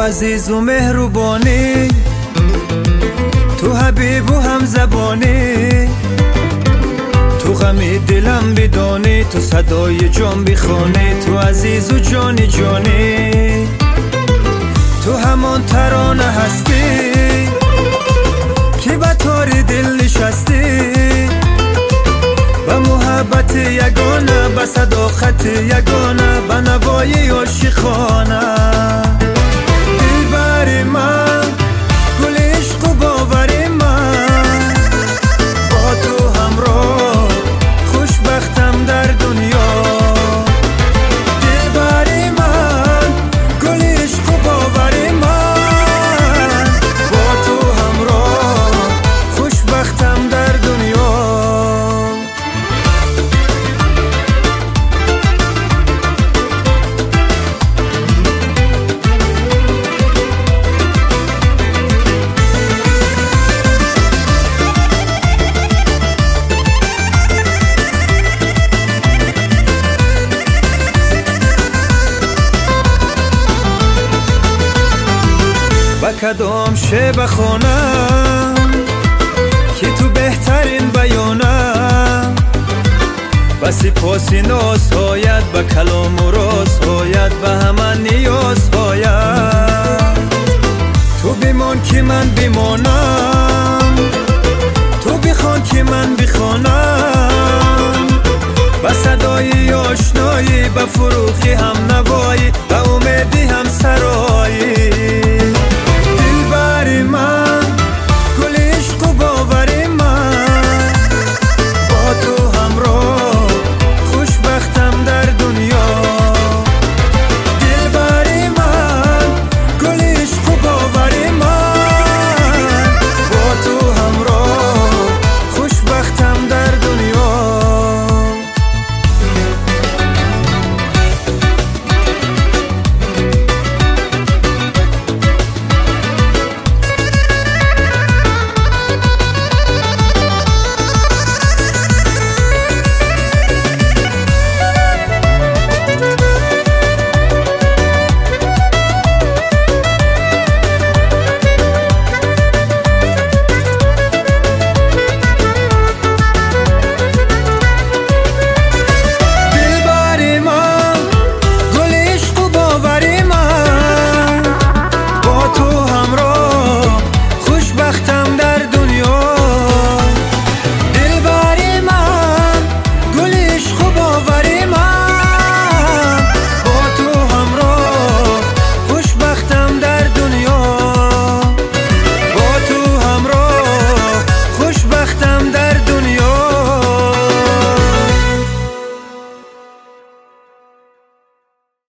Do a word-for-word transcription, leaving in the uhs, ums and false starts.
عزیز و مهربانی، تو حبیب و هم زبانی، تو غمی دلم بدانی، تو صدای جان بخوانی، تو عزیز و جانی جانی، تو همان ترانه هستی که به تار دل نشستی، به محبت یگانه، به صداقت یگانه، به نوای عاشقانه. دلبر من، گل عشق و باور من، با تو همراه خوشبختم در دنیا. دلبر من، گل عشق و باور من، با تو همراه خوشبختم در دنیا. کدام شب خونم که تو بهترین بیانم، و سپاسی ناز هایت، به کلام و راز هایت، به همه نیاز هایت.